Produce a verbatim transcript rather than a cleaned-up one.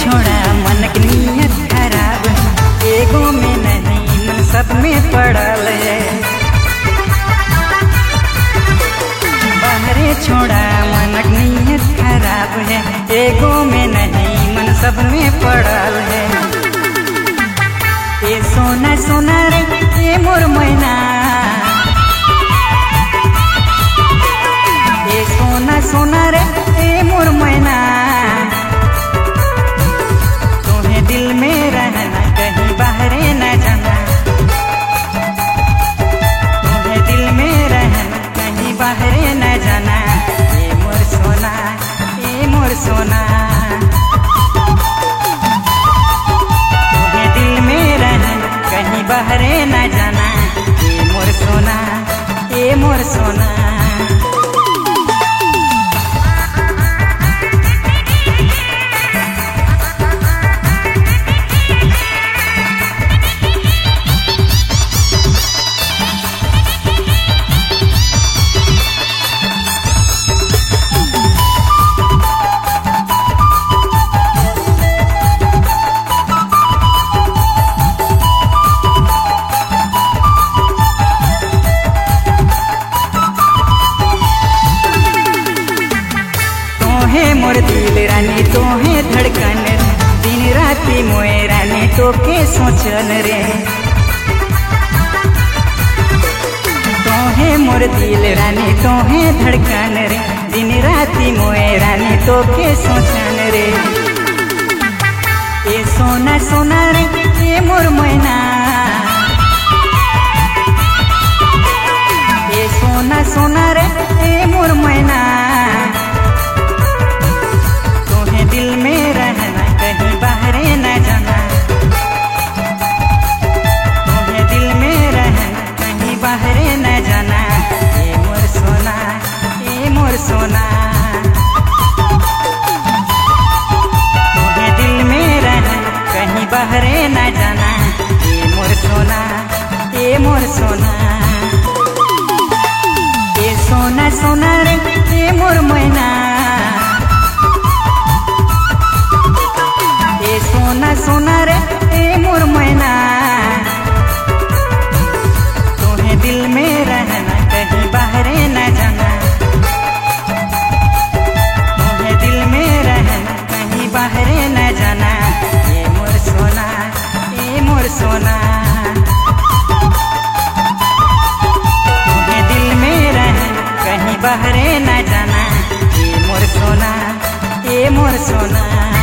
छोड़ा मन की नीयत खराब, एगो में नहीं मन सब में पड़ल है। बाहरे छोड़ा मन की नीयत खराब है, एगो में नहीं मन सब में पड़ल है। ए सोना सोना रे ए मोर मैना, ए सोना सोना रे ए मोर मैना, तुम्हें दिल में रहना कहीं बाहरे न जाना, तुम्हें दिल में रहना कहीं बाहरे न जाना। ए मोर सोना ए मोर सोना, तुम्हें दिल में रहना कहीं बाहरे न जाना। ए मोर सोना ए मोर सोना। तोहे मोर दिल रानी तोहे धड़कन, दिन राती मोए रानी तो के सोचन रे। तोहे मोर दिल रानी तोहे धड़कन रे, दिन राती मोए रानी तो के सोचन रे। ए सोना सोना रे ए मोर मैना, ए सोना सोना रे ए मोर मैना, दिल में रहना कहीं बाहरे न जाना, तुम्हें दिल में रहना कहीं बाहरे न जाना। ए मोर सोना ए मोर सोना, तुम्हें दिल में रहना कहीं बाहरे न जाना। ए मोर सोना ए मोर सोना। ए सोना सोना रे ए मोर मैना, सोना सोना रे ए मोर मैना, तुम्हें दिल में रहना कहीं बाहरे न जाना, तुम्हें दिल में रहना कहीं बाहरे न जाना। ए मोर सोना ए मोर सोना, तुम्हें दिल में रहना कहीं बाहरे न जाना। ए मोर सोना ए मोर सोना।